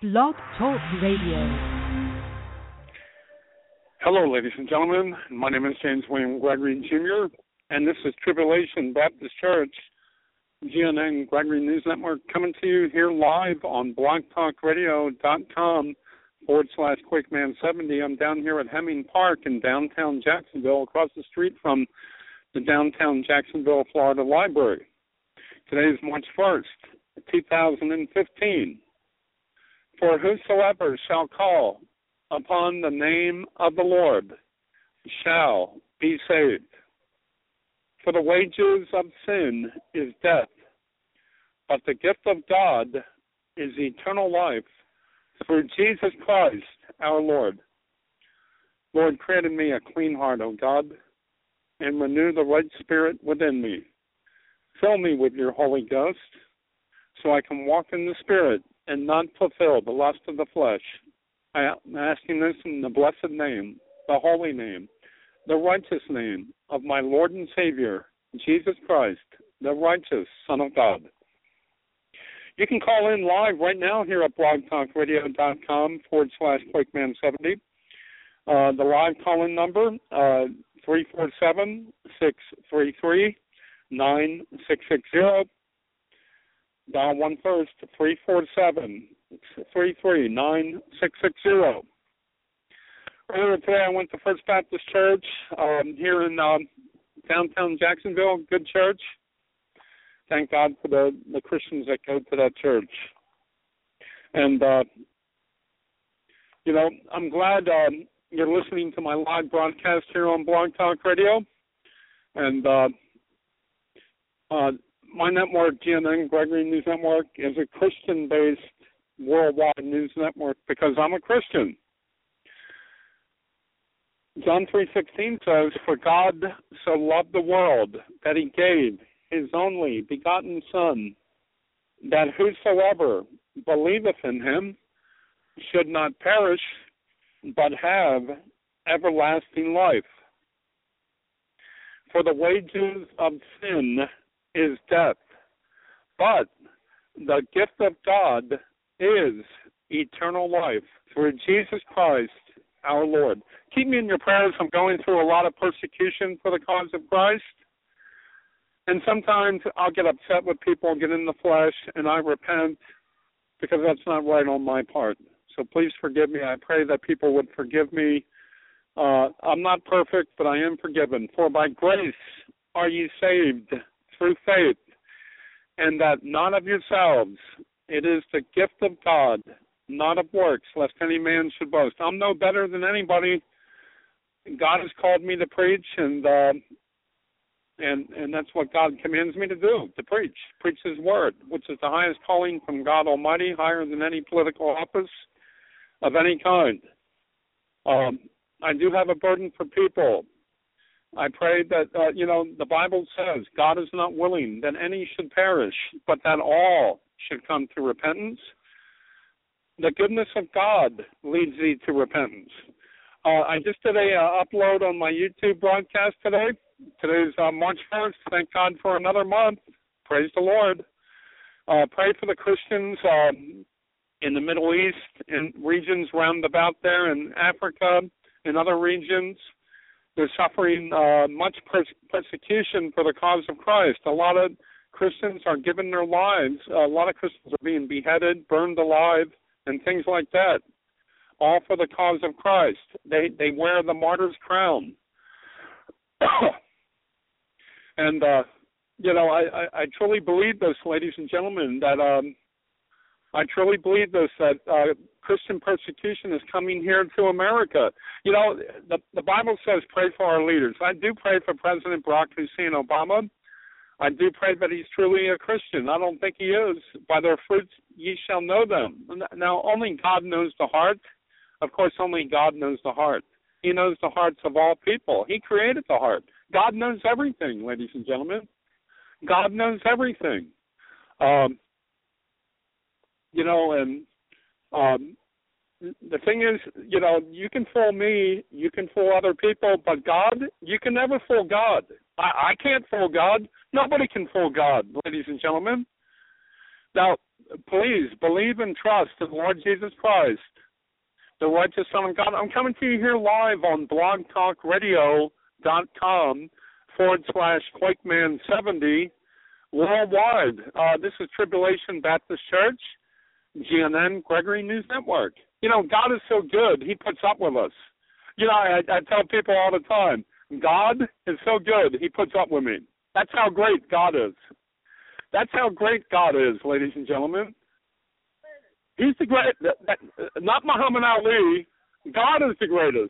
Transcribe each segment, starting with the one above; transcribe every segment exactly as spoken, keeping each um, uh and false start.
Blog Talk Radio. Hello, ladies and gentlemen. My name is James William Gregory, Junior, and this is Tribulation Baptist Church, G N N Gregory News Network, coming to you here live on blogtalkradio.com forward slash Quakeman70. I'm down here at Hemming Park in downtown Jacksonville, across the street from the downtown Jacksonville, Florida Library. Today is March first, two thousand fifteen. For whosoever shall call upon the name of the Lord shall be saved. For the wages of sin is death, but the gift of God is eternal life through Jesus Christ our Lord. Lord, create in me a clean heart, O God, and renew the right spirit within me. Fill me with your Holy Ghost so I can walk in the Spirit and not fulfill the lust of the flesh. I am asking this in the blessed name, the holy name, the righteous name of my Lord and Savior, Jesus Christ, the righteous Son of God. You can call in live right now here at blogtalkradio.com forward slash Quakeman70. Uh, the live call-in number, uh, three four seven, six three three, nine six six zero. Dial one first, three four seven, three three nine, six six zero. Earlier today, I went to First Baptist Church um, here in um, downtown Jacksonville. Good church. Thank God for the, the Christians that go to that church. And, uh, you know, I'm glad um, you're listening to my live broadcast here on Blog Talk Radio. And uh, uh, my network, G N N Gregory News Network, is a Christian-based worldwide news network because I'm a Christian. John three sixteen says, "For God so loved the world that he gave his only begotten Son, that whosoever believeth in him should not perish, but have everlasting life. For the wages of sin is death, but the gift of God is eternal life through Jesus Christ our Lord." Keep me in your prayers. I'm going through a lot of persecution for the cause of Christ. And sometimes I'll get upset with people, get in the flesh, and I repent because that's not right on my part. So please forgive me. I pray that people would forgive me. Uh, I'm not perfect, but I am forgiven. For by grace are ye saved through faith, and that not of yourselves. It is the gift of God, not of works, lest any man should boast. I'm no better than anybody. God has called me to preach, and uh, and and that's what God commands me to do, to preach. Preach his word, which is the highest calling from God Almighty, higher than any political office of any kind. Um, I do have a burden for people. I pray that, uh, you know, the Bible says God is not willing that any should perish, but that all should come to repentance. The goodness of God leads thee to repentance. Uh, I just did a uh, upload on my YouTube broadcast today. Today's uh, March first. Thank God for another month. Praise the Lord. Uh, pray for the Christians um, in the Middle East, in regions round about there, in Africa, in other regions. They're suffering uh, much pers- persecution for the cause of Christ. A lot of Christians are giving their lives. Uh, a lot of Christians are being beheaded, burned alive, and things like that, all for the cause of Christ. They they wear the martyr's crown. and, uh, you know, I, I, I truly believe this, ladies and gentlemen, that um, I truly believe this, that uh, Christian persecution is coming here to America. You know, the, the Bible says pray for our leaders. I do pray for President Barack Hussein Obama. I do pray that he's truly a Christian. I don't think he is. By their fruits ye shall know them. Now, only God knows the heart. Of course, only God knows the heart. He knows the hearts of all people. He created the heart. God knows everything, ladies and gentlemen. God knows everything. Um, you know, and um, the thing is, you know, you can fool me, you can fool other people, but God, you can never fool God. I, I can't fool God. Nobody can fool God, ladies and gentlemen. Now, please believe and trust in the Lord Jesus Christ, the righteous Son of God. I'm coming to you here live on blogtalkradio.com forward slash Quakeman70 worldwide. Uh, this is Tribulation Baptist Church, G N N, Gregory News Network. You know, God is so good, he puts up with us. You know, I, I tell people all the time, God is so good, he puts up with me. That's how great God is. That's how great God is, ladies and gentlemen. He's the great, not Muhammad Ali. God is the greatest.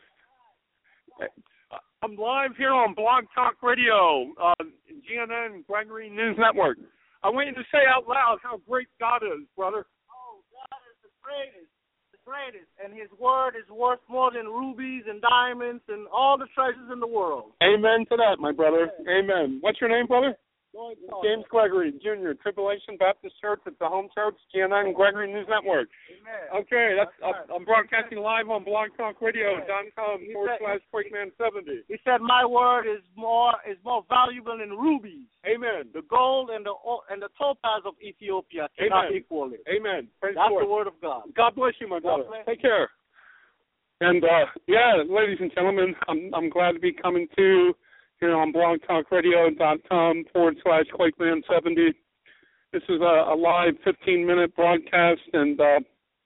I'm live here on Blog Talk Radio, uh, G N N, Gregory News Network. I want you to say out loud how great God is, brother. Oh, God is the greatest, the greatest, and his word is worth more than rubies and diamonds and all the treasures in the world. Amen to that, my brother. Amen. What's your name, brother? James Gregory, Junior, Tribulation Baptist Church. It's the home church, G N N, Gregory News Network. Amen. Okay, that's, that's I'm broadcasting live on blogtalkradio.com forward slash Quakeman seventy. He said, my word is more is more valuable than rubies. Amen. The gold and the and the topaz of Ethiopia cannot equal it. Amen. Praise that's the, the word of God. God bless you, my brother. Take care. And, uh, yeah, ladies and gentlemen, I'm, I'm glad to be coming to here on blogtalkradio.com forward slash Quakeman70. This is a, a live fifteen-minute broadcast, and uh,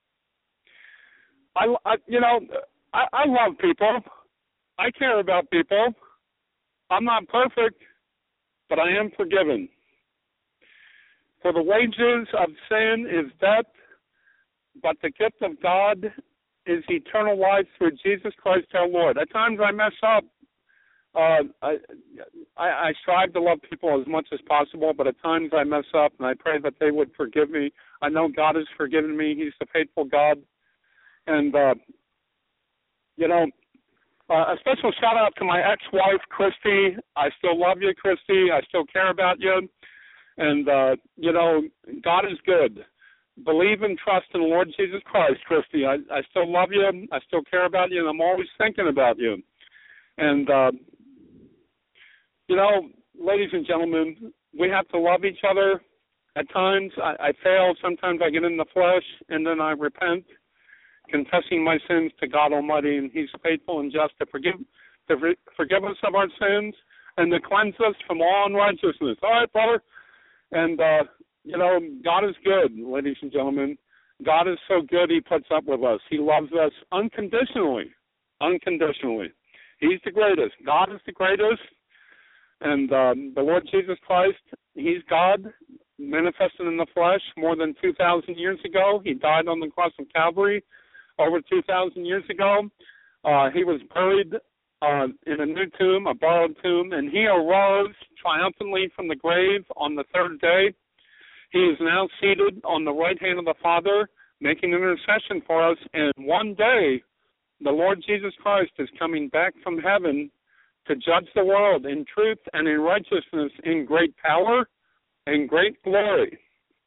I, I, you know, I, I love people. I care about people. I'm not perfect, but I am forgiven. For the wages of sin is death, but the gift of God is eternal life through Jesus Christ our Lord. At times I mess up. Uh, I, I, I strive to love people as much as possible, but at times I mess up, and I pray that they would forgive me. I know God has forgiven me. He's a faithful God. And, uh, you know, uh, a special shout-out to my ex-wife, Christy. I still love you, Christy. I still care about you. And, uh, you know, God is good. Believe and trust in the Lord Jesus Christ, Christy. I, I still love you. I still care about you, and I'm always thinking about you. And, uh, you know, ladies and gentlemen, we have to love each other. At times I, I fail. Sometimes I get in the flesh, and then I repent, confessing my sins to God Almighty, and he's faithful and just to forgive to forgive us of our sins and to cleanse us from all unrighteousness. All right, brother? And, uh, you know, God is good, ladies and gentlemen. God is so good, he puts up with us. He loves us unconditionally, unconditionally. He's the greatest. God is the greatest. And um, the Lord Jesus Christ, he's God, manifested in the flesh more than two thousand years ago. He died on the cross of Calvary over two thousand years ago. Uh, he was buried uh, in a new tomb, a borrowed tomb, and he arose triumphantly from the grave on the third day. He is now seated on the right hand of the Father, making intercession for us, and one day the Lord Jesus Christ is coming back from heaven to judge the world in truth and in righteousness, in great power and great glory.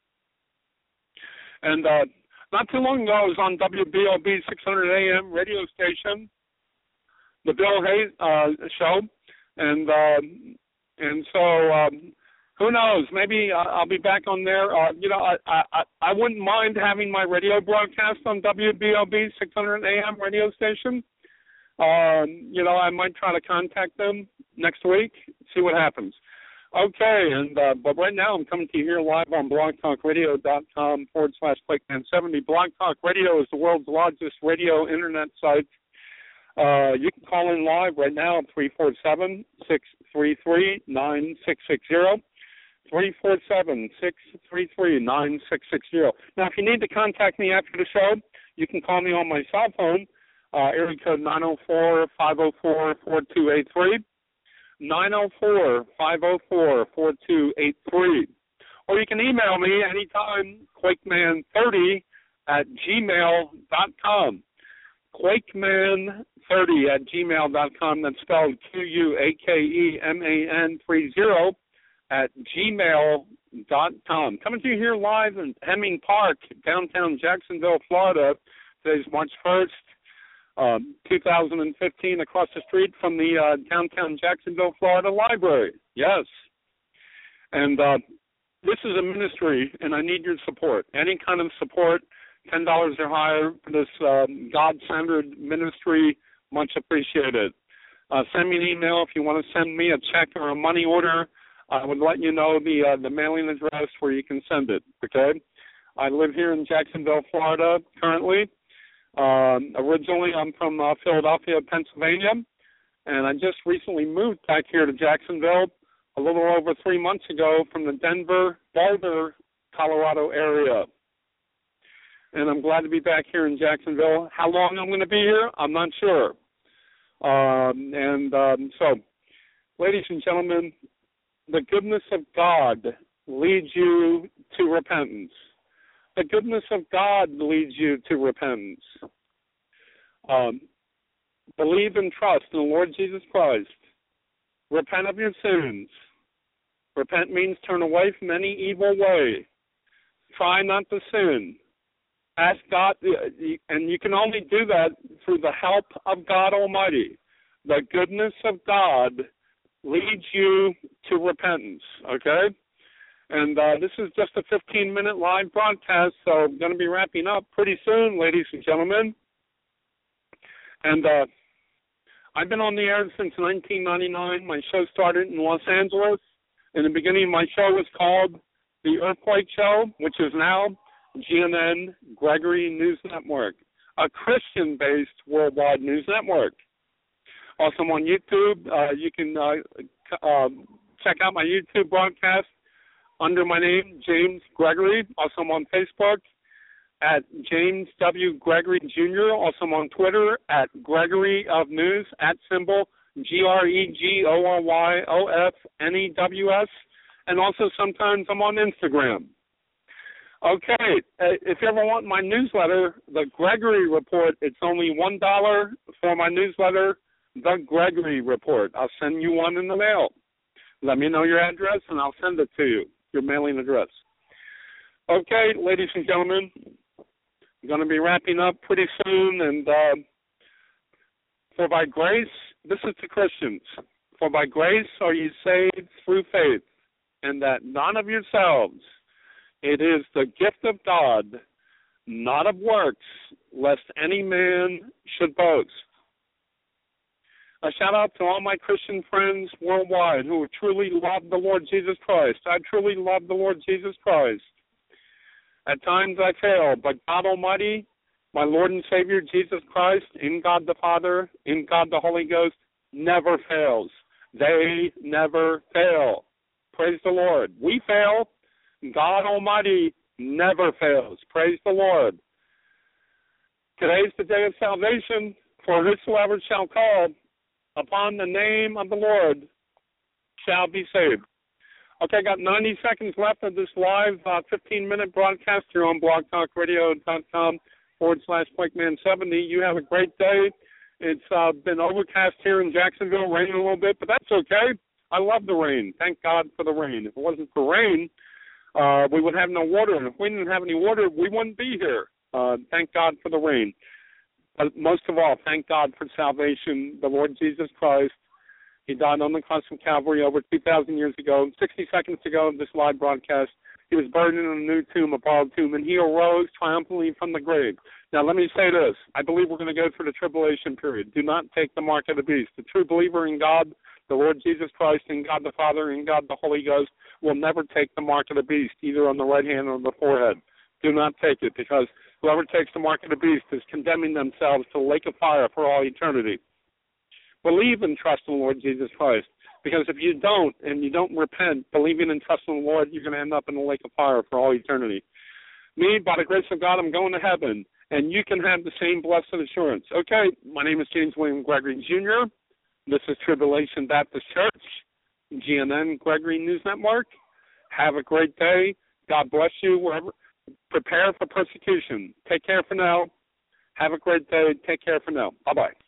And uh, not too long ago, I was on W B O B six hundred A M radio station, the Bill Hayes uh, show, and uh, and so um, who knows? Maybe I'll be back on there. Uh, you know, I, I I wouldn't mind having my radio broadcast on W B O B six hundred A M radio station. Um, you know, I might try to contact them next week, see what happens. Okay, and uh, but right now I'm coming to you here live on blogtalkradio.com forward slash Quakeman70. Blog Talk Radio is the world's largest radio internet site. Uh, you can call in live right now at three four seven, six three three, nine six six zero. three four seven, six three three, nine six six zero. Now, if you need to contact me after the show, you can call me on my cell phone, uh, area code nine oh four, five oh four, four two eight three, nine oh four, five oh four, four two eight three. Or you can email me anytime, Quakeman thirty at gmail dot com. Quakeman thirty at gmail dot com. That's spelled Q U A K E M A N three zero. at gmail dot com. Coming to you here live in Hemming Park, downtown Jacksonville, Florida. Today's March first, um, two thousand fifteen, across the street from the uh, downtown Jacksonville, Florida Library. Yes. And uh, this is a ministry, and I need your support. Any kind of support, ten dollars or higher for this um, God-centered ministry, much appreciated. Uh, send me an email if you want to send me a check or a money order. I would let you know the uh, the mailing address where you can send it, okay? I live here in Jacksonville, Florida, currently. Um, originally, I'm from uh, Philadelphia, Pennsylvania, and I just recently moved back here to Jacksonville a little over three months ago from the Denver, Boulder, Colorado area. And I'm glad to be back here in Jacksonville. How long I'm going to be here, I'm not sure. Um, and um, so, ladies and gentlemen, the goodness of God leads you to repentance. The goodness of God leads you to repentance. Um, believe and trust in the Lord Jesus Christ. Repent of your sins. Repent means turn away from any evil way. Try not to sin. Ask God, and you can only do that through the help of God Almighty. The goodness of God leads you to repentance, okay? And uh, this is just a fifteen-minute live broadcast, so I'm going to be wrapping up pretty soon, ladies and gentlemen. And uh, I've been on the air since nineteen ninety-nine. My show started in Los Angeles. In the beginning, my show was called The Earthquake Show, which is now G N N, Gregory News Network, a Christian-based worldwide news network. Also on YouTube, uh, you can uh, uh, check out my YouTube broadcast under my name, James Gregory. Also on Facebook at James W. Gregory Junior Also on Twitter at Gregory of News, at symbol G R E G O R Y O F N E W S. And also sometimes I'm on Instagram. Okay, uh, if you ever want my newsletter, The Gregory Report, it's only one dollar for my newsletter, The Gregory Report. I'll send you one in the mail. Let me know your address, and I'll send it to you, your mailing address. Okay, ladies and gentlemen, I'm going to be wrapping up pretty soon, and uh, for by grace, this is to Christians, for by grace are you saved through faith, and that none of yourselves. It is the gift of God, not of works, lest any man should boast. A shout out to all my Christian friends worldwide who truly love the Lord Jesus Christ. I truly love the Lord Jesus Christ. At times I fail, but God Almighty, my Lord and Savior Jesus Christ, in God the Father, in God the Holy Ghost, never fails. They never fail. Praise the Lord. We fail. God Almighty never fails. Praise the Lord. Today's the day of salvation, for whosoever shall call upon the name of the Lord shall be saved. Okay, I got ninety seconds left of this live uh, fifteen-minute broadcast here on blogtalkradio.com forward slash Blakeman70. You have a great day. It's uh, been overcast here in Jacksonville, raining a little bit, but that's okay. I love the rain. Thank God for the rain. If it wasn't for rain, Uh, we would have no water, and if we didn't have any water, we wouldn't be here. Uh, thank God for the rain. But most of all, thank God for salvation, the Lord Jesus Christ. He died on the cross of Calvary over two thousand years ago. sixty seconds ago of this live broadcast, he was buried in a new tomb, a borrowed tomb, and he arose triumphantly from the grave. Now, let me say this. I believe we're going to go through the tribulation period. Do not take the mark of the beast. The true believer in God, the Lord Jesus Christ, in God the Father, in God the Holy Ghost, will never take the mark of the beast, either on the right hand or the forehead. Do not take it, because whoever takes the mark of the beast is condemning themselves to the lake of fire for all eternity. Believe and trust in the Lord Jesus Christ, because if you don't, and you don't repent, believing and trusting in the Lord, you're going to end up in the lake of fire for all eternity. Me, by the grace of God, I'm going to heaven, and you can have the same blessed assurance. Okay, my name is James William Gregory Junior This is Tribulation Baptist Church, G N N, Gregory News Network. Have a great day. God bless you. Wherever. Prepare for persecution. Take care for now. Have a great day. Take care for now. Bye-bye.